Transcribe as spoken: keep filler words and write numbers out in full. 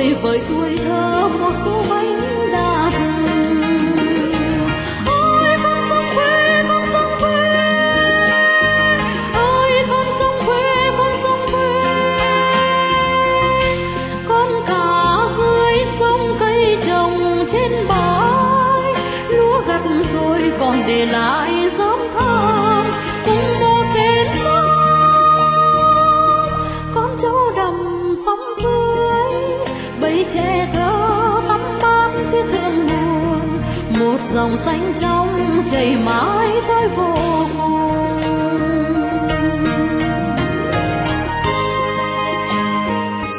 cười với tuổi thơ một tô bánh đa rừng. Ôi con sông quê, con sông quê, ôi con sông quê, con sông quê, con cá dưới sông cây trồng trên bãi, lúa gặt rồi còn để lại gióm thơm cùng một bên sông. Con trâu đầm sóng dưới bầy trẻ thơ tắm mát phía thượng nguồn, một dòng xanh trong chảy mãi tới vô cùng.